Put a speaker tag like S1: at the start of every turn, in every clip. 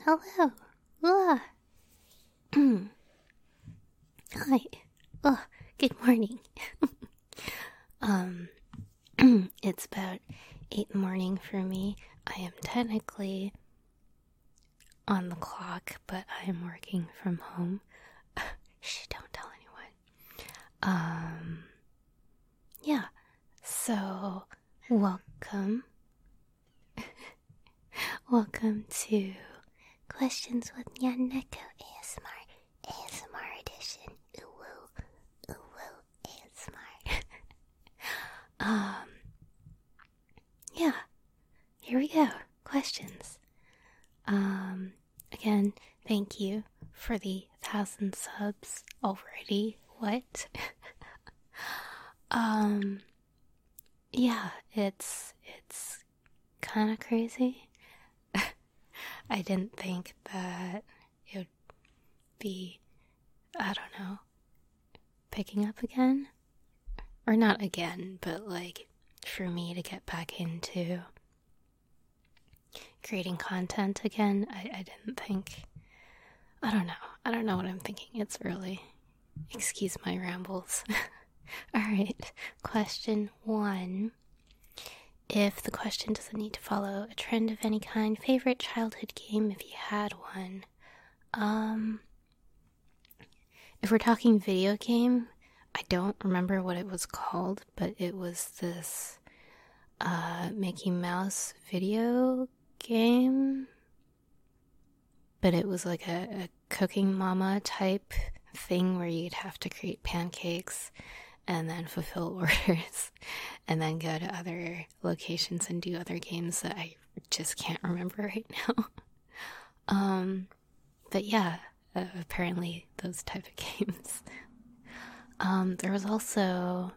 S1: Hello. Ah. Hi. Oh, good morning. um, it's about 8 in the morning for me. I am technically on the clock, but I am working from home. Shh, don't tell anyone. Yeah. So, welcome. Welcome to Questions with Nyaneko ASMR edition. Ooh woo, ASMR. Yeah, here we go. Questions. Again, thank you for the 1,000 subs already. What? Yeah, it's kind of crazy. I didn't think that it would be, I don't know, picking up again. Or not again, but like for me to get back into creating content again. I didn't think, I don't know what I'm thinking. It's early. Excuse my rambles. Alright, question 1. If the question doesn't need to follow a trend of any kind, favorite childhood game if you had one? If we're talking video game, I don't remember what it was called, but it was this Mickey Mouse video game. But it was like a cooking mama type thing where you'd have to create pancakes and then fulfill orders and then go to other locations and do other games that I just can't remember right now. But yeah, apparently those type of games. There was also,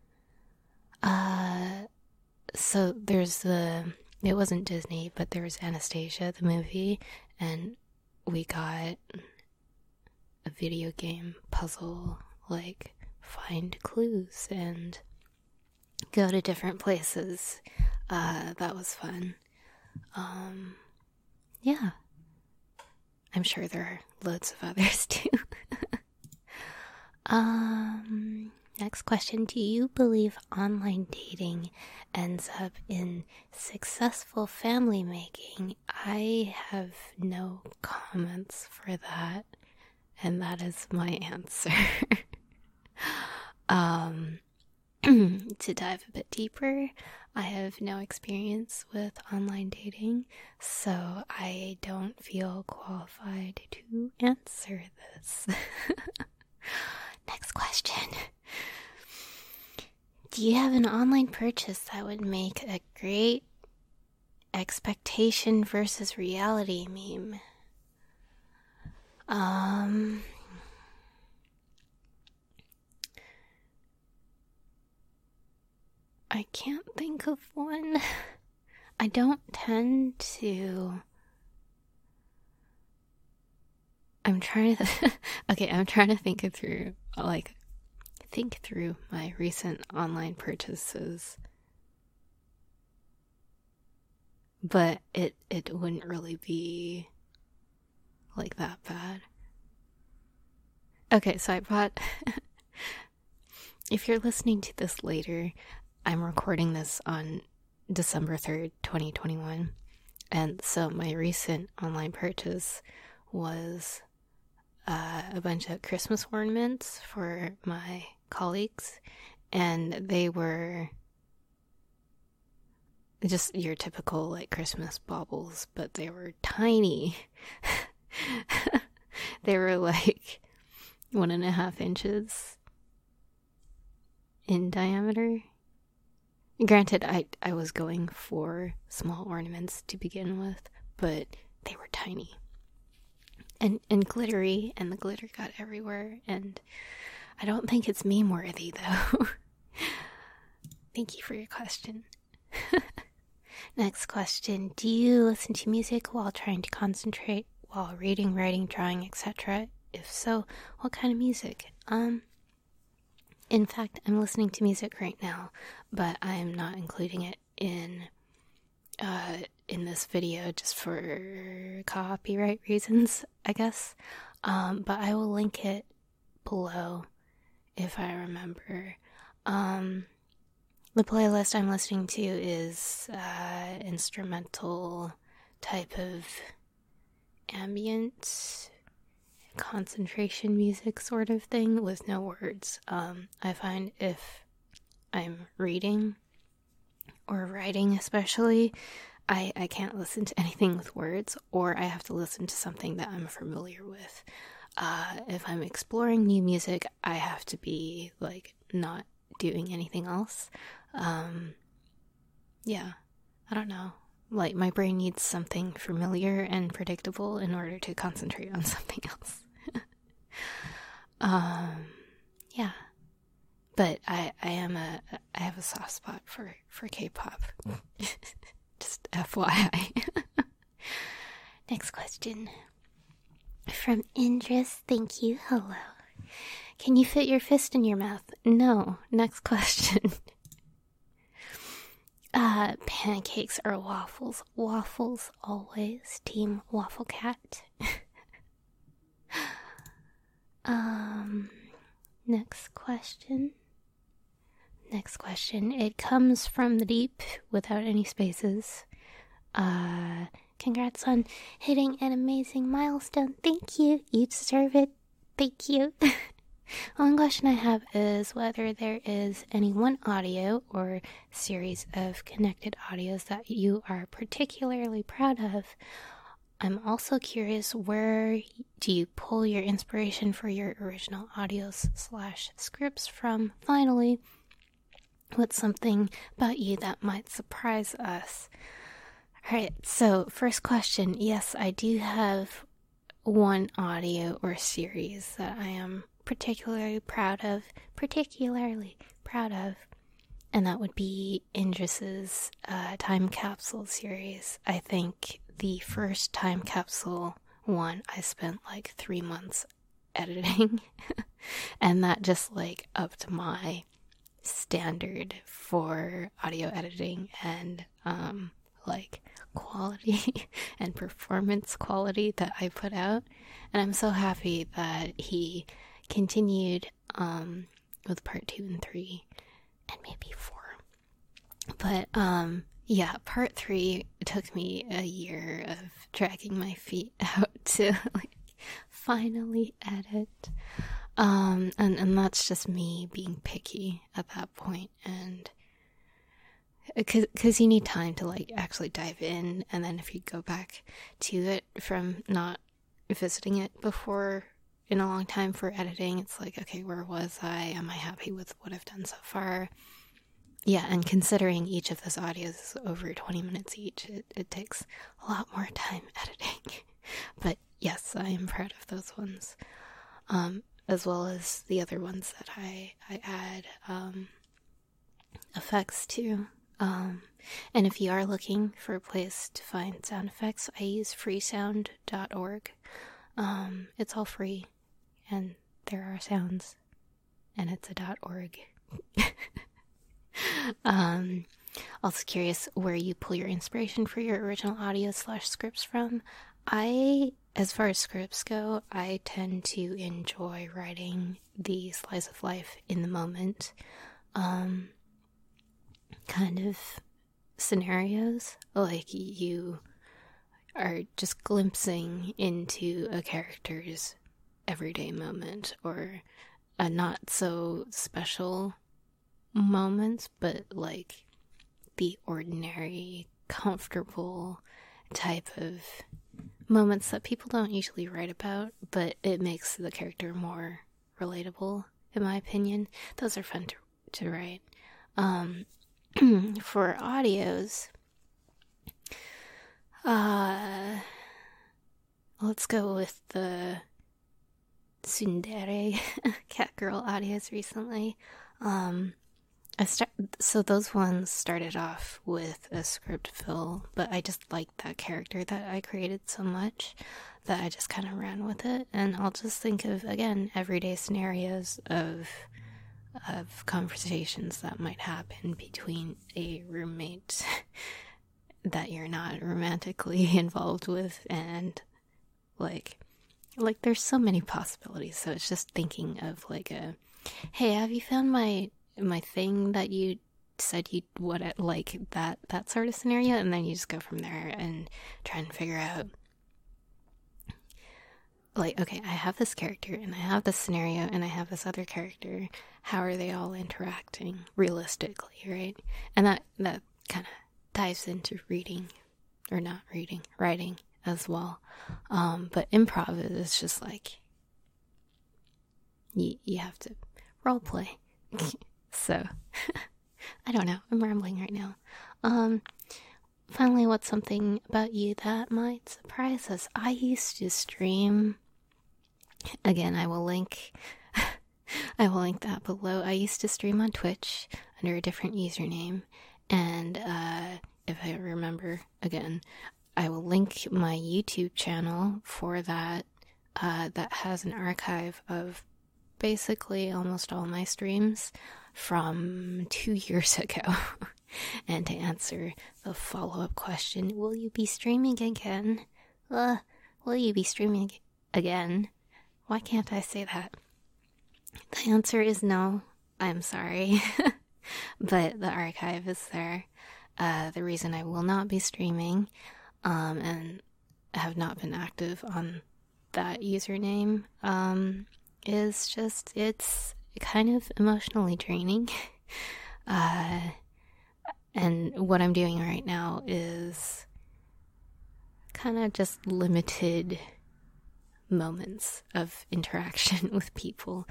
S1: so there's it wasn't Disney, but there was Anastasia, the movie, and we got a video game puzzle, like find clues and go to different places. That was fun. Yeah. I'm sure there are loads of others too. Next question. Do you believe online dating ends up in successful family making? I have no comments for that, and that is my answer. To dive a bit deeper, I have no experience with online dating, so I don't feel qualified to answer this. Next question. Do you have an online purchase that would make a great expectation versus reality meme? I can't think of one. I don't tend to... I'm trying to think through my recent online purchases. But it wouldn't really be like that bad. Okay, so I bought... If you're listening to this later, I'm recording this on December 3rd, 2021. And so my recent online purchase was a bunch of Christmas ornaments for my colleagues. And they were just your typical like Christmas baubles, but they were tiny. They were like 1.5 inches in diameter. Granted, I was going for small ornaments to begin with, but they were tiny. And glittery, and the glitter got everywhere, and I don't think it's meme-worthy, though. Thank you for your question. Next question. Do you listen to music while trying to concentrate, while reading, writing, drawing, etc.? If so, what kind of music? In fact, I'm listening to music right now, but I'm not including it in this video just for copyright reasons, I guess. But I will link it below if I remember. The playlist I'm listening to is instrumental type of ambient concentration music sort of thing with no words. I find if I'm reading or writing especially, I can't listen to anything with words, or I have to listen to something that I'm familiar with. If I'm exploring new music, I have to be like not doing anything else. Yeah, I don't know. Like, my brain needs something familiar and predictable in order to concentrate on something else. Yeah. But I have a soft spot for K-pop. Just FYI. Next question. From Indris, thank you, hello. Can you fit your fist in your mouth? No. Next question. Pancakes or waffles? Waffles always. Team Waffle Cat. Next question. It comes from the deep without any spaces. Congrats on hitting an amazing milestone. Thank you. You deserve it. Thank you. One question I have is whether there is any one audio or series of connected audios that you are particularly proud of. I'm also curious, where do you pull your inspiration for your original audios / scripts from? Finally, what's something about you that might surprise us? Alright, so first question. Yes, I do have one audio or series that I am particularly proud of, and that would be Indris's time capsule series. I think the first time capsule one I spent like 3 months editing, and that just like upped my standard for audio editing and like quality and performance quality that I put out. And I'm so happy that he continued with part 2 and 3 and maybe 4. But yeah, part 3 took me a year of dragging my feet out to like finally edit. And that's just me being picky at that point, and because you need time to like actually dive in, and then if you go back to it from not visiting it before in a long time for editing, it's like, okay, where was I? Am I happy with what I've done so far? Yeah, and considering each of those audios is over 20 minutes each, it takes a lot more time editing. But yes, I am proud of those ones, as well as the other ones that I add effects to. And if you are looking for a place to find sound effects, I use freesound.org. It's all free, and there are sounds, and it's a .org. Also curious where you pull your inspiration for your original audio / scripts from. As far as scripts go, I tend to enjoy writing the slice of life in the moment, kind of scenarios, like you are just glimpsing into a character's everyday moment, or a not so special moments, but like the ordinary, comfortable type of moments that people don't usually write about, but it makes the character more relatable, in my opinion. Those are fun to write. For audios, let's go with the tsundere catgirl audios recently. So those ones started off with a script fill, but I just liked that character that I created so much that I just kind of ran with it. And I'll just think of, again, everyday scenarios of conversations that might happen between a roommate that you're not romantically involved with, and like there's so many possibilities. So it's just thinking of like hey, have you found my thing that you said you would, like that sort of scenario, and then you just go from there and try and figure out, like, okay, I have this character and I have this scenario and I have this other character. How are they all interacting realistically, right? And that kind of dives into reading, or not reading, writing as well. But improv is just like you have to role play. So I don't know. I'm rambling right now. Finally, what's something about you that might surprise us? I used to stream. Again, I will link that below. I used to stream on Twitch under a different username, and if I remember again, I will link my YouTube channel for that. That has an archive of basically almost all my streams from 2 years ago. And to answer the follow-up question, will you be streaming again? Will you be streaming again? Why can't I say that? The answer is no. I'm sorry. But the archive is there. The reason I will not be streaming, and have not been active on that username, is just, it's kind of emotionally draining. And what I'm doing right now is kind of just limited moments of interaction with people.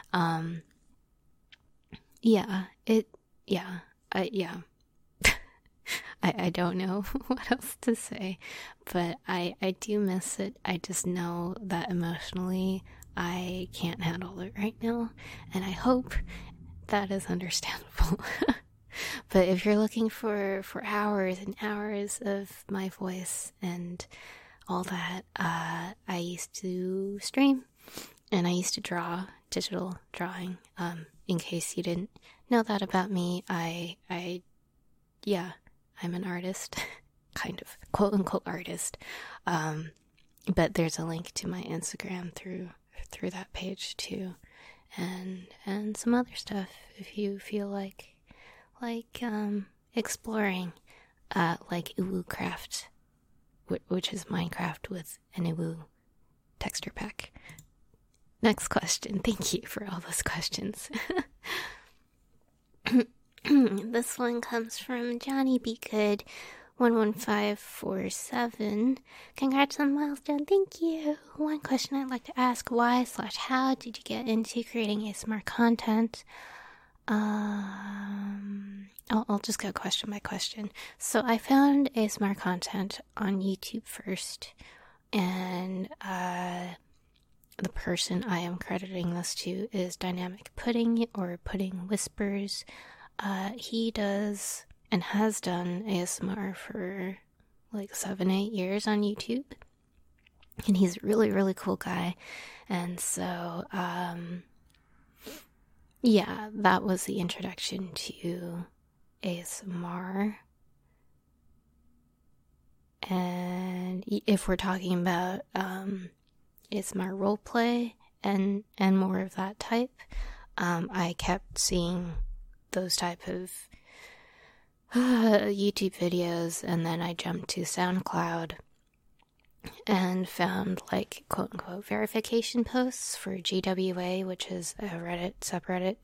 S1: I don't know what else to say, but I do miss it. I just know that emotionally I can't handle it right now, and I hope that is understandable. But if you're looking for hours and hours of my voice and all that, I used to stream, and I used to draw, digital drawing. In case you didn't know that about me, I'm an artist, kind of, quote unquote artist. But there's a link to my Instagram through that page too, and some other stuff if you feel like exploring, like Uwu Craft, which is Minecraft with an Uwu texture pack. Next question. Thank you for all those questions. This one comes from Johnny Be Good 11547. Congrats on the milestone. Thank you. One question I'd like to ask: why/how did you get into creating ASMR content? I'll just go question by question. So I found ASMR content on YouTube first, and the person I am crediting this to is Dynamic Pudding, or Pudding Whispers. He does and has done ASMR for like 7-8 years on YouTube, and he's a really, really cool guy. And so that was the introduction to ASMR. And if we're talking about ASMR roleplay and more of that type, I kept seeing those type of YouTube videos, and then I jumped to SoundCloud and found, like, quote-unquote verification posts for GWA, which is a Reddit subreddit.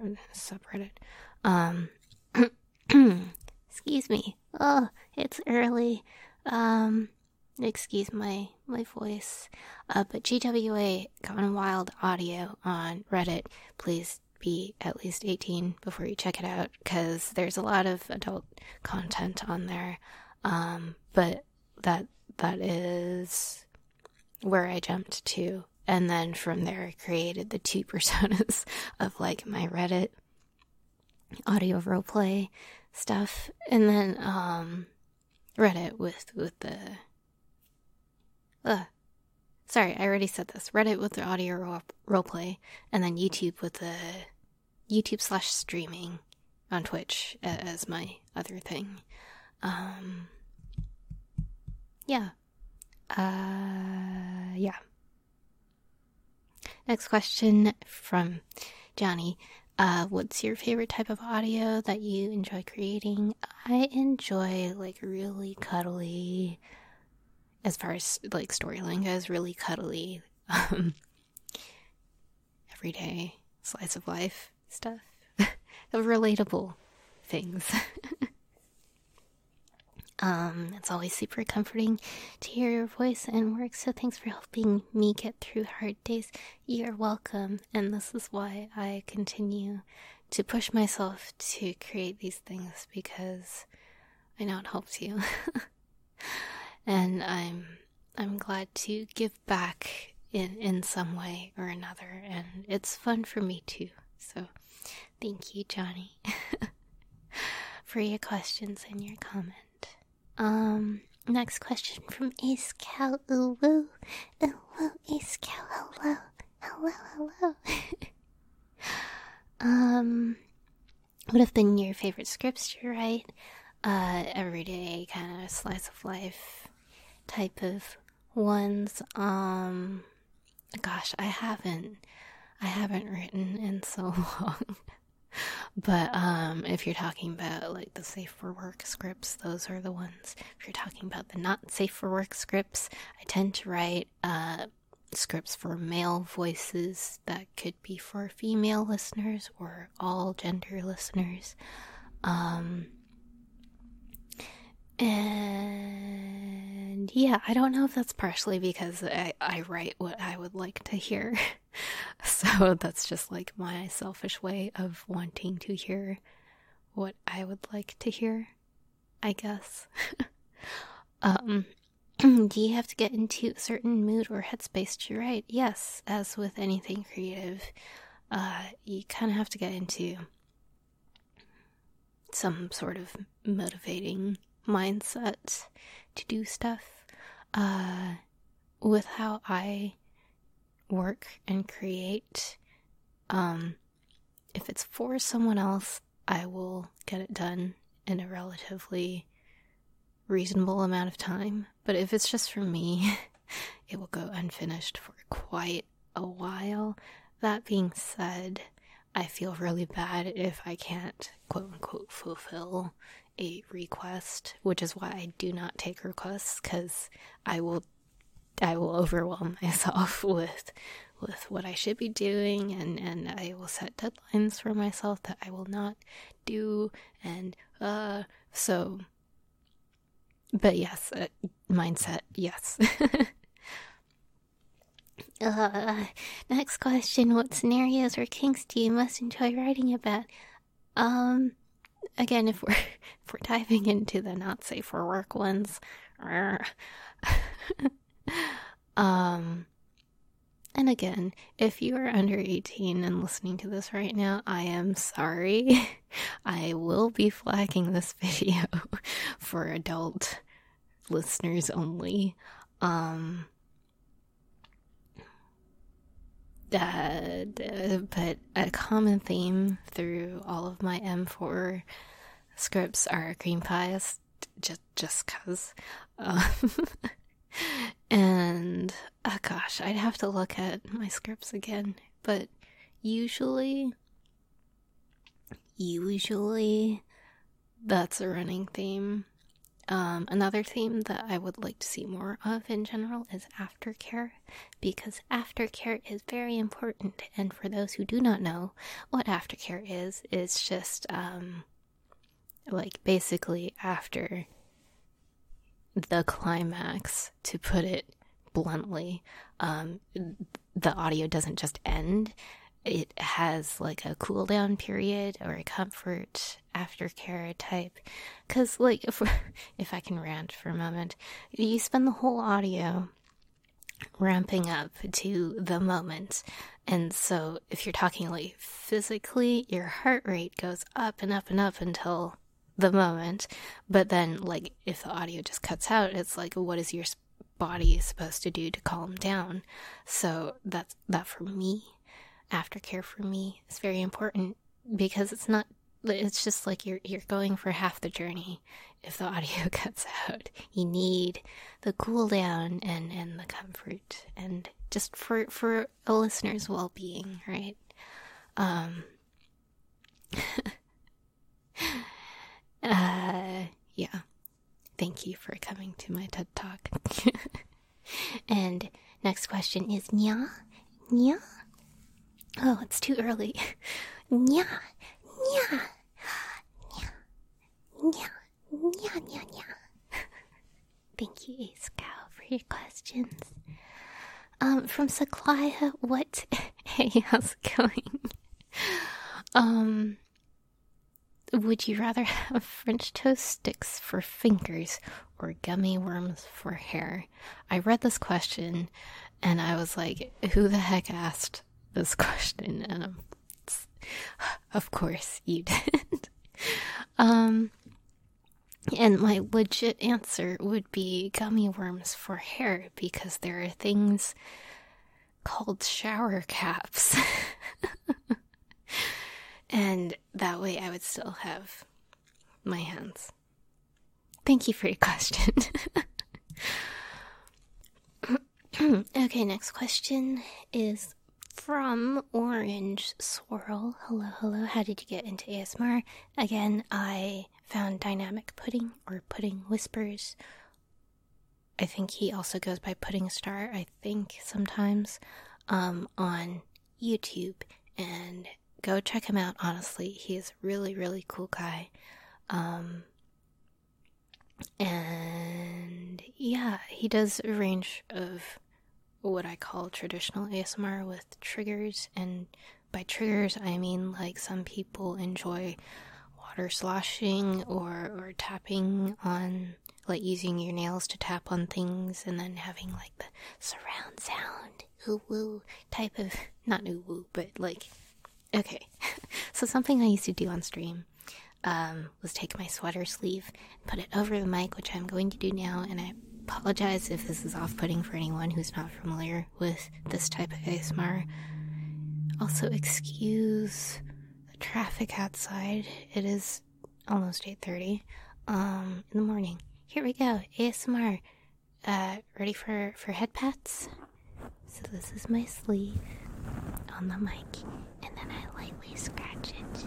S1: Excuse me. Oh, it's early. Excuse my voice. But GWA, Gone Wild Audio on Reddit. Please be at least 18 before you check it out, because there's a lot of adult content on there. But that is where I jumped to, and then from there I created the two personas of, like, my Reddit audio roleplay stuff, and then Reddit with the sorry, I already said this. Reddit with the audio roleplay, and then YouTube with the YouTube/streaming on Twitch as my other thing. yeah. Yeah. Next question from Johnny. What's your favorite type of audio that you enjoy creating? I enjoy like really cuddly, as far as like storyline goes, really cuddly, everyday slice of life stuff, of relatable things. It's always super comforting to hear your voice and work, so thanks for helping me get through hard days. You're welcome, and this is why I continue to push myself to create these things, because I know it helps you. And I'm glad to give back in some way or another, and it's fun for me too. So thank you, Johnny, for your questions and your comment. Next question from Ace Cow. Ooh woo. Ooh woo, Ace Cow. Hello. Hello. What have been your favorite scripts to write? Everyday kind of slice of life type of ones. Gosh, I haven't written in so long. But if you're talking about like the safe for work scripts, those are the ones. If you're talking about the not safe for work scripts, I tend to write scripts for male voices that could be for female listeners or all gender listeners. And yeah, I don't know if that's partially because I write what I would like to hear. So that's just like my selfish way of wanting to hear what I would like to hear, I guess. Do you have to get into a certain mood or headspace to write? Yes, as with anything creative, you kind of have to get into some sort of motivating mindset to do stuff. With how I work and create, if it's for someone else, I will get it done in a relatively reasonable amount of time. But if it's just for me, it will go unfinished for quite a while. That being said, I feel really bad if I can't quote unquote fulfill a request, which is why I do not take requests, because I will overwhelm myself with what I should be doing, and I will set deadlines for myself that I will not do, and so, but yes, mindset, yes. Next question, what scenarios or kinks do you most enjoy writing about? Again, if we're diving into the not safe for work ones, and again, if you are under 18 and listening to this right now, I am sorry. I will be flagging this video for adult listeners only. But a common theme through all of my M4 scripts are cream pies, just cause. And gosh, I'd have to look at my scripts again, but usually that's a running theme. Another theme that I would like to see more of in general is aftercare, because aftercare is very important. And for those who do not know what aftercare is, it's just like basically after the climax, to put it bluntly. The audio doesn't just end. It has like a cool down period or a comfort aftercare type. Because like if I can rant for a moment, you spend the whole audio ramping up to the moment, and so if you're talking like physically, your heart rate goes up and up and up until the moment, but then like if the audio just cuts out, it's like, what is your body supposed to do to calm down? So that for me, aftercare for me is very important, because it's not it's just like you're going for half the journey if the audio cuts out. You need the cool down and the comfort and just for a listener's well-being, right? Yeah. Thank you for coming to my TED Talk. And next question is Nya? Nya? Oh, it's too early. Nya. Nya. Nya. Nya. Nya, nya, nya. Thank you, Ace Cow, for your questions. From Saklaya, what? Hey, how's it going? Would you rather have French toast sticks for fingers or gummy worms for hair? I read this question and I was like, who the heck asked this question? And of course you did. And my legit answer would be gummy worms for hair because there are things called shower caps. And that way I would still have my hands. Thank you for your question. Okay, next question is from Orange Swirl. Hello, hello. How did you get into ASMR? Again, I found Dynamic Pudding or Pudding Whispers. I think he also goes by Pudding Star, I think, sometimes, on YouTube. And go check him out, honestly. He is a really, really cool guy. And yeah, he does a range of what I call traditional ASMR with triggers. And by triggers, I mean like some people enjoy water sloshing or tapping on, like using your nails to tap on things and then having like the surround sound, ooh woo type of, not ooh woo, but like, okay. So something I used to do on stream was take my sweater sleeve and put it over the mic, which I'm going to do now, and I apologize if this is off-putting for anyone who's not familiar with this type of ASMR. Also, excuse the traffic outside. It is almost 8:30 in the morning. Here we go, ASMR. Ready for head pats? So this is my sleeve on the mic, and then I lightly scratch it.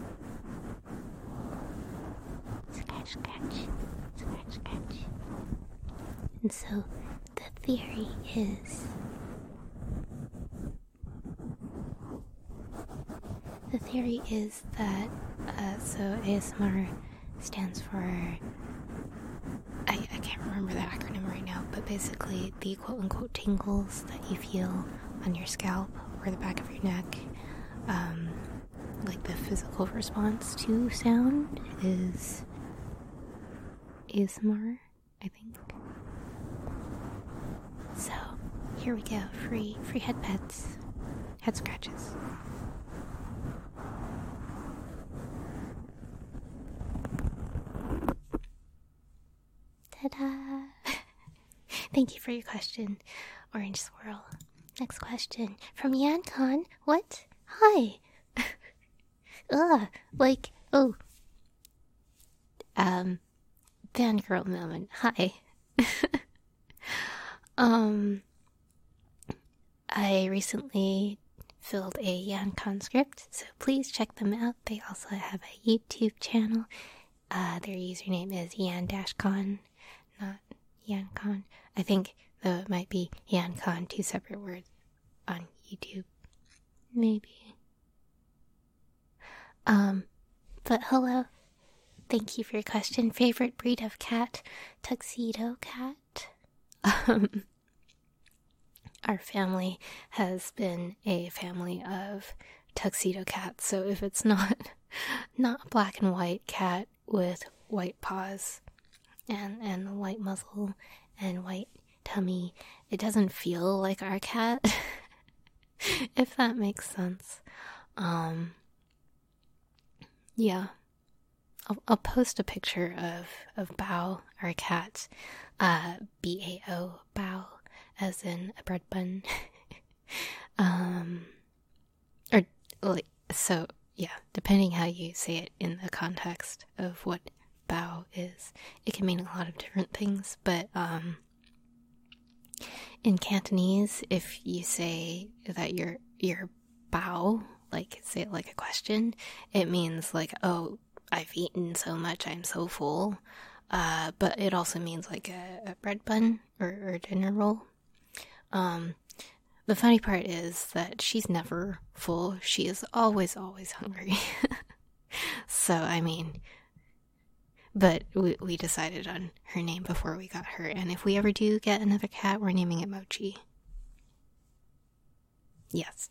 S1: Scratch, scratch, scratch, scratch. And so the theory is that so ASMR stands for, I can't remember the acronym right now, but basically the quote-unquote tingles that you feel on your scalp or the back of your neck, like the physical response to sound is ASMR, I think. So here we go, free head pets, head scratches. Ta-da! Thank you for your question, Orange Swirl. Next question from Yankon. What? Hi. Like, oh. Fangirl moment. Hi. I recently filled a Yankon script, so please check them out. They also have a YouTube channel. Their username is Yan-Con, not Yankon. I think, though, it might be Yankon, two separate words on YouTube. Maybe. But hello. Thank you for your question. Favorite breed of cat? Tuxedo cat. Our family has been a family of tuxedo cats, so if it's not a black and white cat with white paws and white muzzle and white tummy, it doesn't feel like our cat. If that makes sense. Yeah. I'll post a picture of Bao, our cat, B-A-O, Bao, as in a bread bun. Or, like, so, yeah, depending how you say it in the context of what bao is, it can mean a lot of different things. But in Cantonese, if you say that you're bao, like say it like a question, it means like, oh, I've eaten so much, I'm so full. But it also means like a bread bun or a dinner roll. The funny part is that she's never full. She is always hungry. So, I mean, but we decided on her name before we got her. And if we ever do get another cat, we're naming it Mochi. Yes.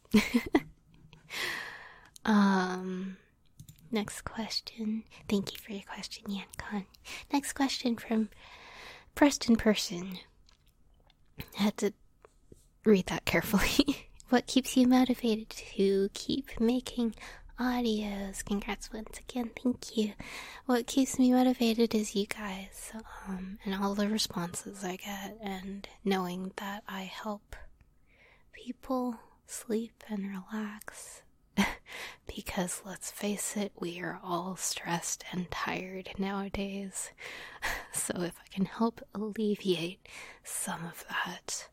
S1: Next question. Thank you for your question, Yan-Con. Next question from Preston Person. I had to read that carefully. What keeps you motivated to keep making audios? Congrats once again, thank you. What keeps me motivated is you guys, and all the responses I get, and knowing that I help people sleep and relax. Because let's face it, we are all stressed and tired nowadays. So if I can help alleviate some of that,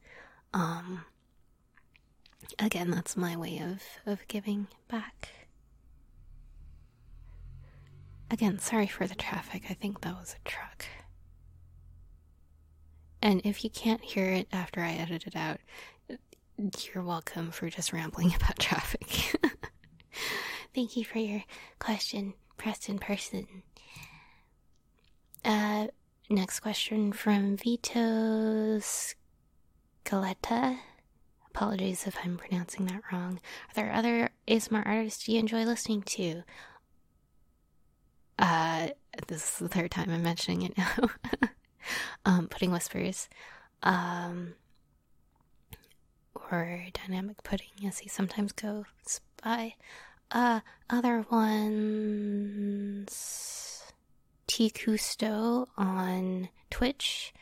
S1: again, that's my way of giving back. Again, sorry for the traffic. I think that was a truck. And if you can't hear it after I edit it out, you're welcome for just rambling about traffic. Thank you for your question, Preston Person. Next question from Vito Scaletta. Apologies if I'm pronouncing that wrong. Are there other ASMR artists you enjoy listening to? This is the third time I'm mentioning it now. Pudding Whispers. Or Dynamic Pudding, as he sometimes goes by. Other ones... T Cousteau on Twitch.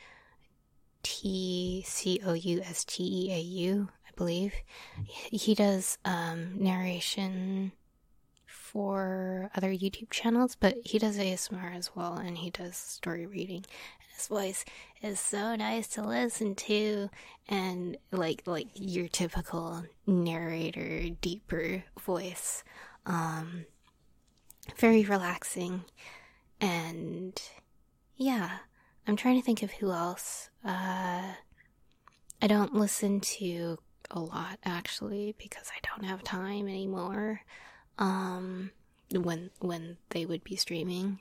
S1: TCOUSTEAU, I believe. He does narration for other YouTube channels, but he does ASMR as well, and he does story reading. And his voice is so nice to listen to, and like your typical narrator, deeper voice. Very relaxing, and yeah. I'm trying to think of who else. I don't listen to a lot, actually, because I don't have time anymore. When they would be streaming.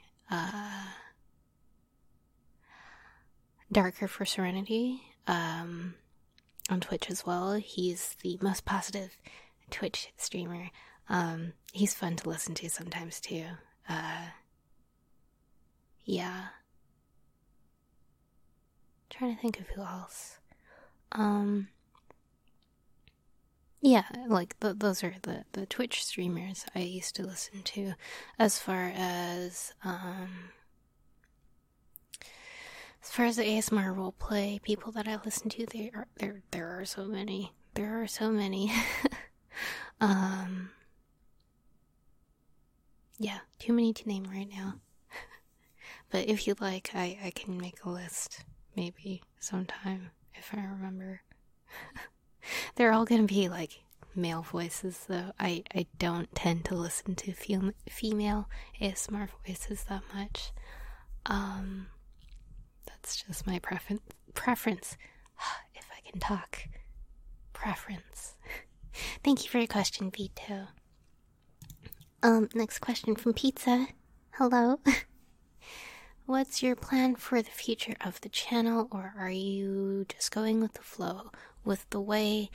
S1: Darker for Serenity, on Twitch as well. He's the most positive Twitch streamer. He's fun to listen to sometimes, too. Yeah. Trying to think of who else. Yeah, like those are the Twitch streamers I used to listen to. As far as the ASMR roleplay people that I listen to, there are so many. There are so many. Yeah, too many to name right now. But if you'd like, I can make a list. Maybe sometime, if I remember. They're all gonna be like male voices, though. I don't tend to listen to female ASMR voices that much. That's just my preference. If I can talk. Preference. Thank you for your question, Vito. Next question from Pizza. Hello. What's your plan for the future of the channel, or are you just going with the flow? With the way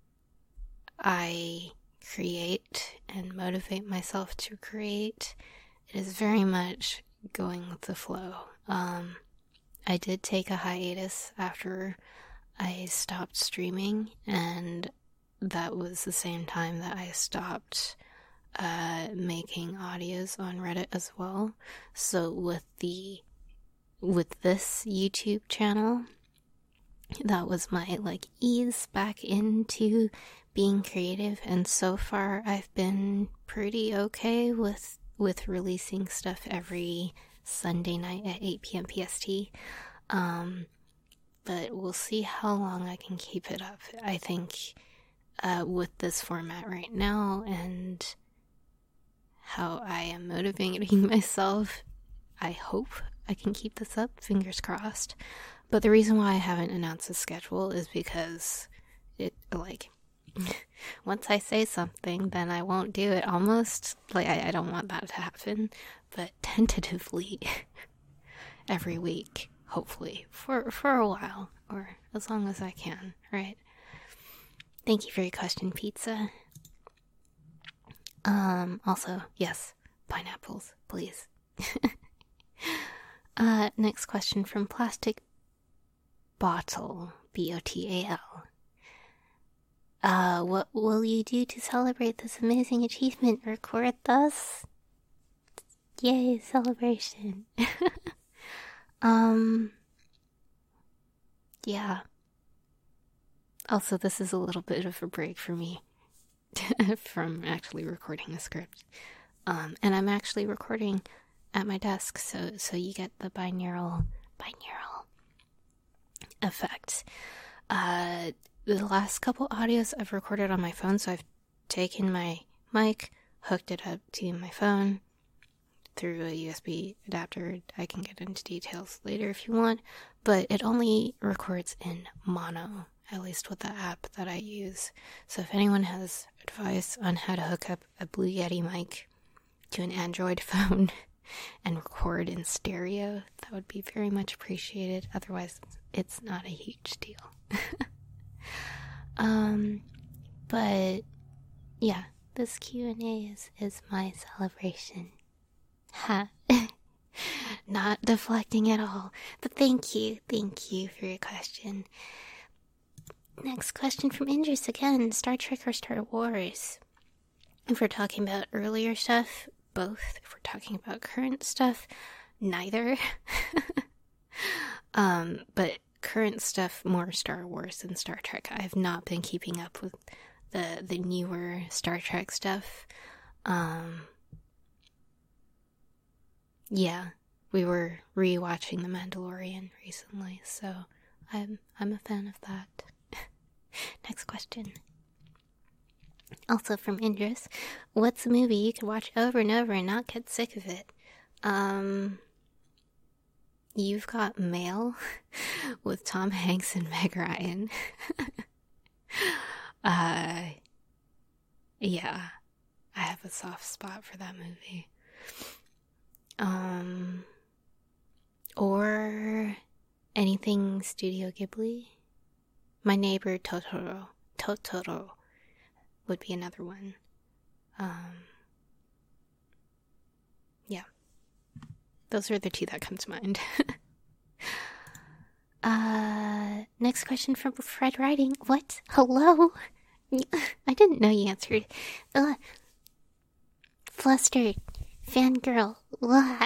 S1: I create and motivate myself to create, it is very much going with the flow. I did take a hiatus after I stopped streaming, and that was the same time that I stopped making audios on Reddit as well. So with this YouTube channel, that was my ease back into being creative, and so far I've been pretty okay with releasing stuff every Sunday night at 8 p.m. PST. But we'll see how long I can keep it up. I think with this format right now and how I am motivating myself, I hope I can keep this up, fingers crossed. But the reason why I haven't announced the schedule is because once I say something, then I won't do it. Almost like I don't want that to happen, but tentatively every week, hopefully, for a while, or as long as I can, right? Thank you for your question, Pizza. Also, yes, pineapples, please. Next question from Plastic Bottle, BOTAL. What will you do to celebrate this amazing achievement? Record thus? Yay, celebration. Yeah. Also, this is a little bit of a break for me from actually recording a script. And I'm actually recording at my desk, so you get the binaural effect. The last couple audios I've recorded on my phone, so I've taken my mic, hooked it up to my phone through a USB adapter. I can get into details later if you want, but it only records in mono, at least with the app that I use. So if anyone has advice on how to hook up a Blue Yeti mic to an Android phone and record in stereo, that would be very much appreciated. Otherwise, it's not a huge deal. But yeah, this Q&A is my celebration. Ha. Not deflecting at all, but thank you for your question. Next question from Indris again, Star Trek or Star Wars? If we're talking about earlier stuff, both. If we're talking about current stuff, neither. But current stuff, more Star Wars than Star Trek. I have not been keeping up with the newer Star Trek stuff. Yeah, we were rewatching The Mandalorian recently, so I'm a fan of that. Next question. Also from Indris, what's a movie you could watch over and over and not get sick of it? You've Got Mail with Tom Hanks and Meg Ryan. Yeah, I have a soft spot for that movie. Or anything Studio Ghibli. My Neighbor Totoro would be another one. Yeah. Those are the two that come to mind. Next question from Fred Writing. What? Hello? I didn't know you answered. Flustered. Fangirl. Why?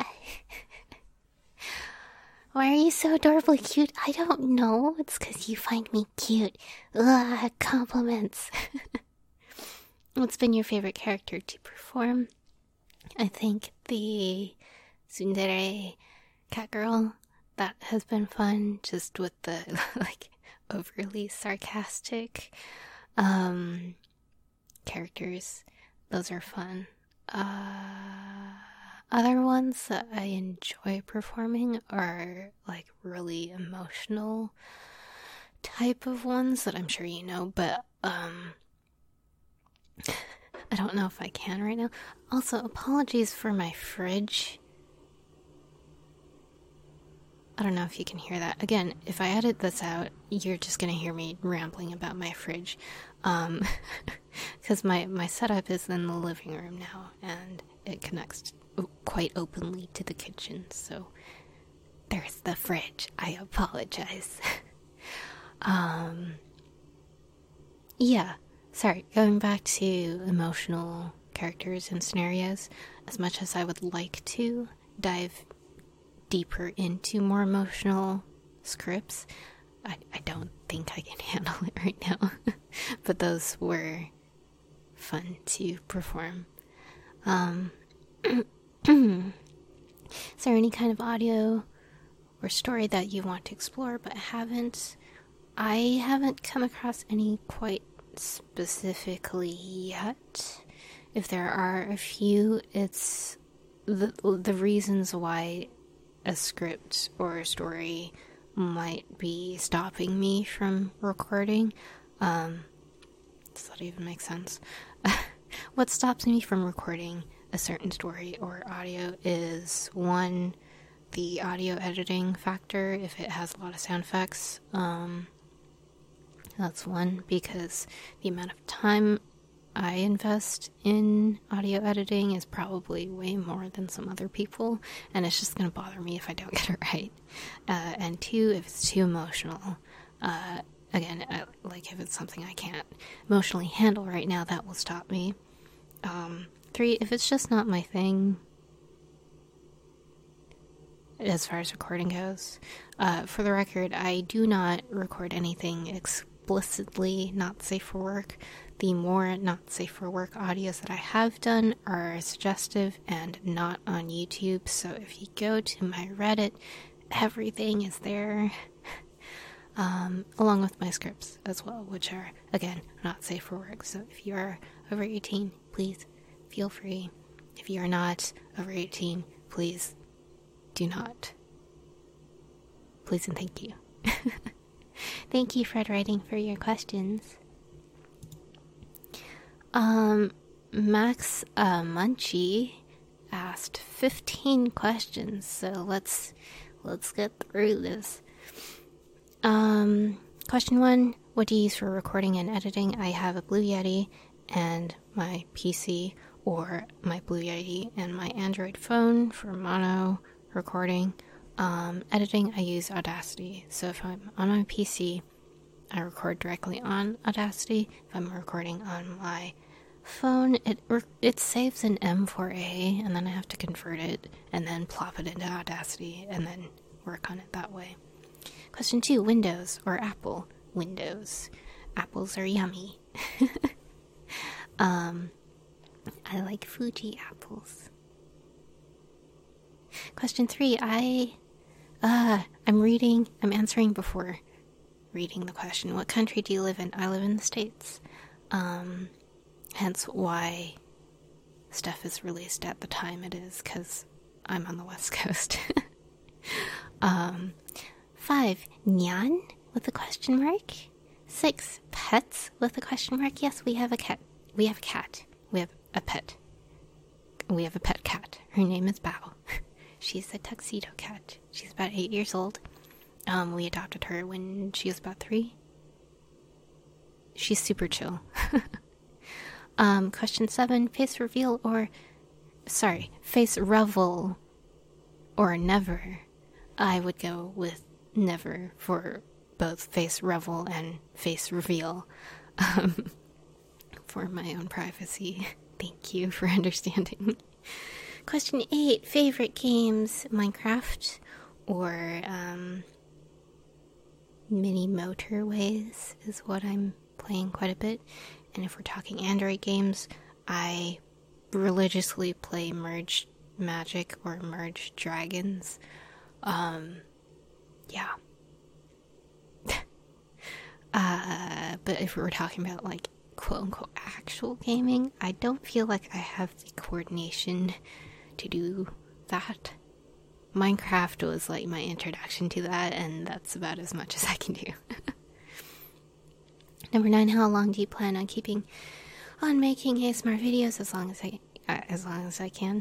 S1: Why are you so adorably cute? I don't know. It's because you find me cute. Compliments. What's been your favorite character to perform? I think the tsundere cat girl, that has been fun, just with the overly sarcastic characters. Those are fun. Other ones that I enjoy performing are really emotional type of ones that I'm sure you know, but I don't know if I can right now. Also, apologies for my fridge. I don't know if you can hear that. Again, if I edit this out, you're just gonna hear me rambling about my fridge. Because my setup is in the living room now, and it connects quite openly to the kitchen, so there's the fridge. I apologize. Yeah, sorry, going back to emotional characters and scenarios, as much as I would like to dive deeper into more emotional scripts, I don't think I can handle it right now. but those were fun to perform. Is there any kind of audio or story that you want to explore but haven't? I haven't come across any quite specifically yet. If there are a few, it's the reasons why a script or a story might be stopping me from recording. Does that even make sense? What stops me from recording a certain story or audio is, one, the audio editing factor, if it has a lot of sound effects. That's one, because the amount of time I invest in audio editing is probably way more than some other people, and it's just going to bother me if I don't get it right. And two, if it's too emotional. Again, like if it's something I can't emotionally handle right now, that will stop me. Three, if it's just not my thing, as far as recording goes. For the record, I do not record anything explicitly not safe for work. The more not safe for work audios that I have done are suggestive and not on YouTube, so if you go to my Reddit, everything is there. Along with my scripts as well, which are, again, not safe for work. So if you are over 18, please feel free. If you are not over 18, please do not. Please and thank you. Thank you, Fred Writing, for your questions. Max Munchie asked 15 questions, so let's get through this. Question 1, what do you use for recording and editing? I have a Blue Yeti and my PC, or my Blue Yeti and my Android phone for mono recording. Editing, I use Audacity. So if I'm on my PC, I record directly on Audacity. If I'm recording on my phone, it saves an M4A, and then I have to convert it and then plop it into Audacity and then work on it that way. Question 2, Windows or Apple? Windows. Apples are yummy. I like Fuji apples. Question 3, I'm answering before reading the question. What country do you live in? I live in the States. Hence why stuff is released at the time it is, because I'm on the West Coast. 5, Nyan with a question mark. 6, pets with a question mark. Yes, we have a cat. We have a cat. We have a pet. We have a pet cat. Her name is Bao. She's a tuxedo cat. She's about 8 years old. We adopted her when she was about 3. She's super chill. Question 7, face reveal or never. I would go with never for both face revel and face reveal. For my own privacy. Thank you for understanding. Question 8, favorite games, Minecraft or Mini Motorways is what I'm playing quite a bit. And if we're talking Android games, I religiously play Merge Magic or Merge Dragons. Yeah. But if we were talking about like quote-unquote actual gaming, I don't feel like I have the coordination to do that. Minecraft was like my introduction to that, and that's about as much as I can do. Number 9, how long do you plan on keeping on making ASMR videos? As long as I can.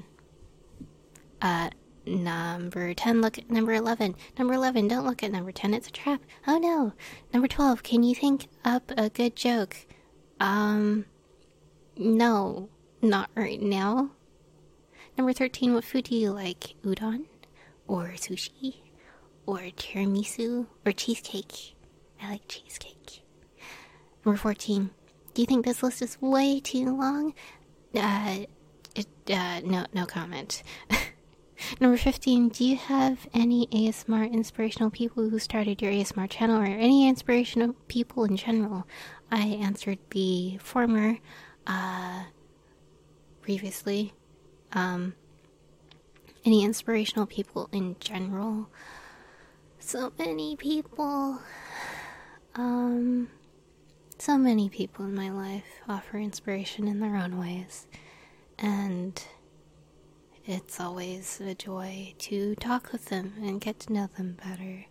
S1: Number 10, look at number 11. Number 11, don't look at number 10, it's a trap. Oh no. Number 12, can you think up a good joke? No, not right now. Number 13, what food do you like? Udon? Or sushi? Or tiramisu? Or cheesecake? I like cheesecake. Number 14, do you think this list is way too long? No comment. Number 15, do you have any ASMR inspirational people who started your ASMR channel, or any inspirational people in general? I answered the former previously. Any inspirational people in general? So many people. So many people in my life offer inspiration in their own ways. And it's always a joy to talk with them and get to know them better.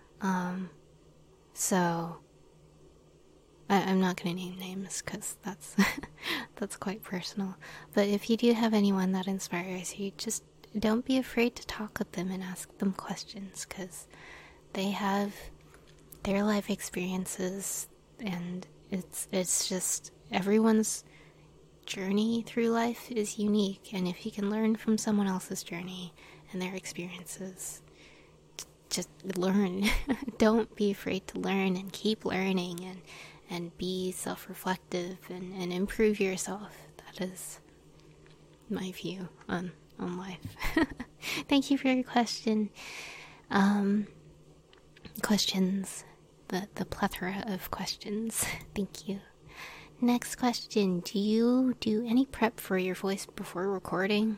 S1: So I'm not going to name names because that's quite personal. But if you do have anyone that inspires you, just don't be afraid to talk with them and ask them questions, because they have their life experiences, and it's just everyone's journey through life is unique. And if you can learn from someone else's journey and their experiences, just learn. Don't be afraid to learn, and keep learning, and be self-reflective and improve yourself. That is my view on life. Thank you for your question. Questions. The plethora of questions. Thank you. Next question. Do you do any prep for your voice before recording?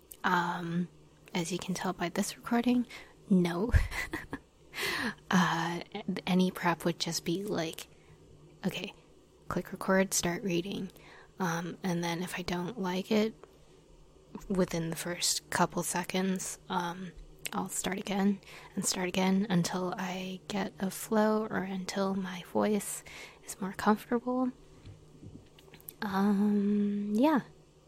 S1: As you can tell by this recording, no. Any prep would just be like, okay, click record, start reading. And then if I don't like it, within the first couple seconds, I'll start again until I get a flow, or until my voice is more comfortable. Yeah.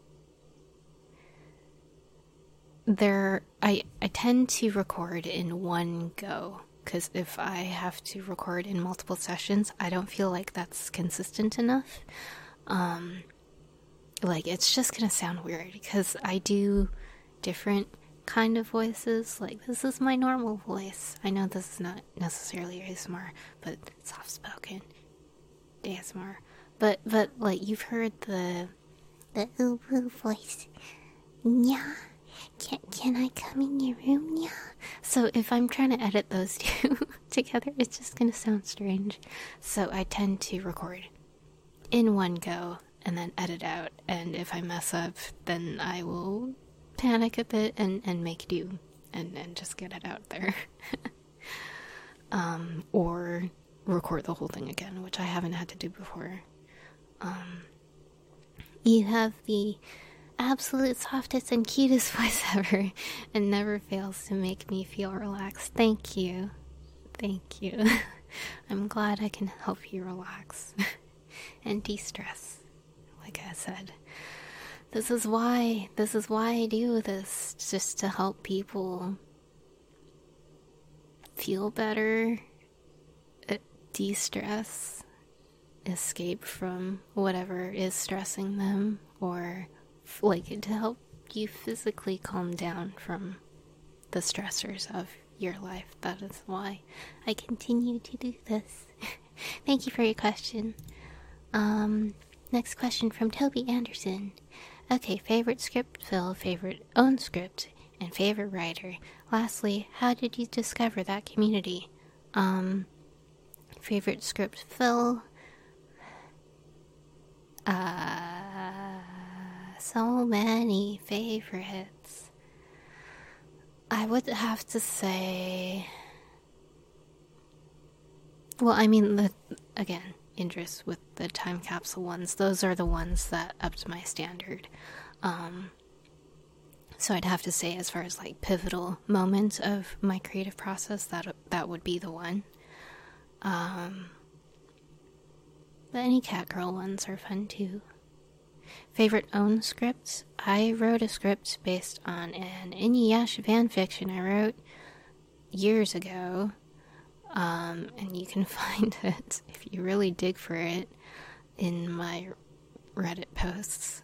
S1: I tend to record in one go, because if I have to record in multiple sessions, I don't feel like that's consistent enough. Like, it's just gonna sound weird, because I do different kind of voices. Like, this is my normal voice. I know this is not necessarily ASMR, but soft-spoken ASMR. But like, you've heard the ooh voice. Yeah. Can I come in your room? Yeah. So if I'm trying to edit those two together, it's just gonna sound strange. So I tend to record in one go and then edit out. And if I mess up, then I will panic a bit and make do and just get it out there. Or record the whole thing again, which I haven't had to do before. You have the absolute softest and cutest voice ever, and never fails to make me feel relaxed. Thank you. Thank you. I'm glad I can help you relax and de-stress. Like I said, this is why I do this, just to help people feel better, de-stress, escape from whatever is stressing them, or like to help you physically calm down from the stressors of your life. That is why I continue to do this. Thank you for your question. Next question from Toby Anderson. Okay, favorite script fill, favorite own script, and favorite writer. Lastly, how did you discover that community? Favorite script fill. So many favorites. I would have to say, well, I mean, again, Idris with the time capsule ones, those are the ones that upped my standard. So I'd have to say, as far as like pivotal moments of my creative process, that would be the one. But any Catgirl ones are fun too. Favorite own scripts? I wrote a script based on an Inuyasha fanfiction I wrote years ago. And you can find it, if you really dig for it, in my Reddit posts.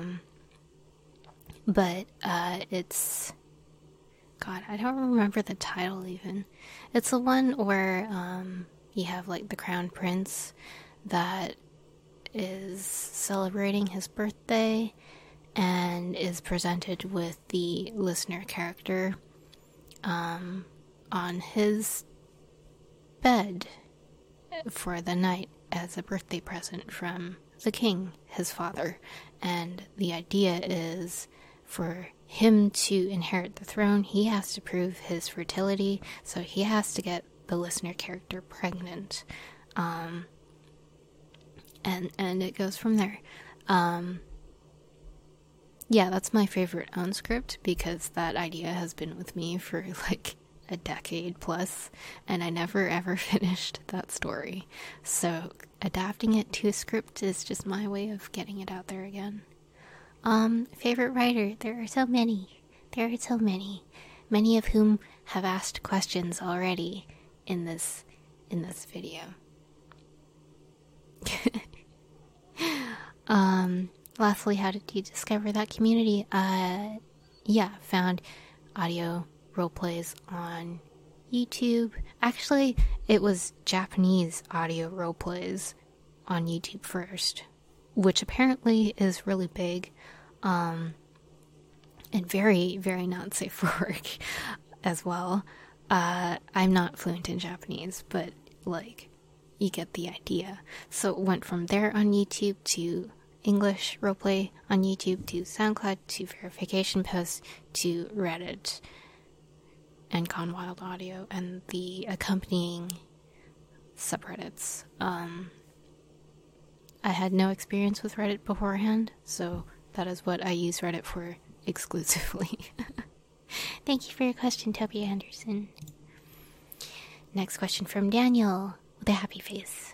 S1: But it's... God, I don't remember the title even. It's the one where you have like the Crown Prince that is celebrating his birthday and is presented with the listener character on his bed for the night as a birthday present from the king, his father. And the idea is for him to inherit the throne, he has to prove his fertility, so he has to get the listener character pregnant. And it goes from there. Yeah, that's my favorite own script, because that idea has been with me for like a decade plus, and I never ever finished that story. So adapting it to a script is just my way of getting it out there again. Favorite writer, there are so many. Many of whom have asked questions already in this video. Lastly, how did you discover that community? Found audio roleplays on YouTube. Actually, it was Japanese audio roleplays on YouTube first, which apparently is really big, and very, very not safe for work as well. I'm not fluent in Japanese, but like, you get the idea. So it went from there on YouTube to English roleplay on YouTube to SoundCloud to verification posts to Reddit and Gone Wild Audio and the accompanying subreddits. I had no experience with Reddit beforehand, so that is what I use Reddit for exclusively. Thank you for your question, Toby Anderson. Next question from Daniel with a happy face.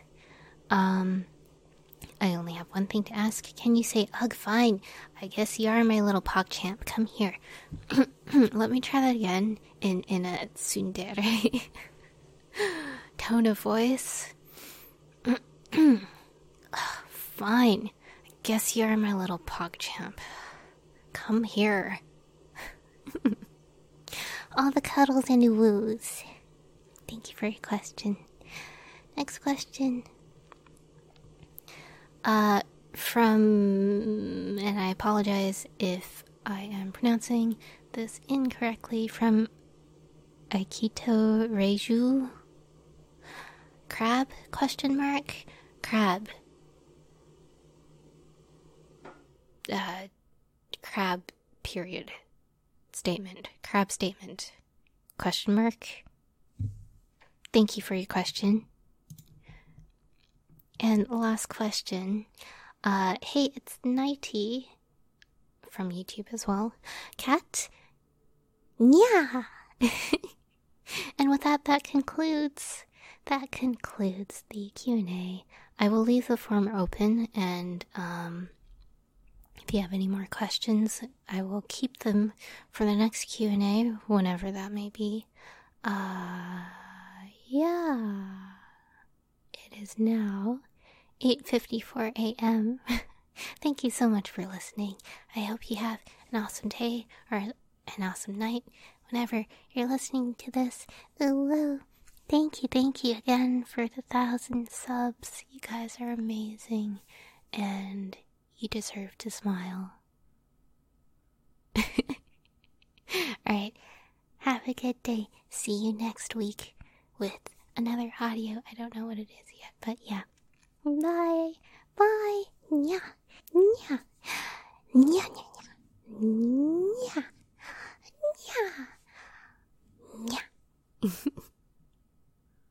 S1: I only have one thing to ask. Can you say, ugh, fine. I guess you are my little PogChamp. Come here. Let me try that again in a tsundere tone of voice. Fine. I guess you are my little PogChamp. Come here. All the cuddles and the woos. Thank you for your question. Next question. And I apologize if I am pronouncing this incorrectly, from Akito Reiju. Crab? ? Crab. Crab, period. Statement. Crab statement. ? Thank you for your question. And last question. Hey, it's Nighty from YouTube as well. Cat? Yeah. And with that concludes the Q&A. I will leave the form open, and if you have any more questions, I will keep them for the next Q&A, whenever that may be. It is now 8:54 a.m. Thank you so much for listening. I hope you have an awesome day or an awesome night whenever you're listening to this. Ooh, thank you again for the 1,000 subs. You guys are amazing, and you deserve to smile. Alright, have a good day. See you next week with another audio. I don't know what it is yet, but yeah. Bye. Bye. Nya. Nya. Nya. Nya. Nya. Nya. Nya.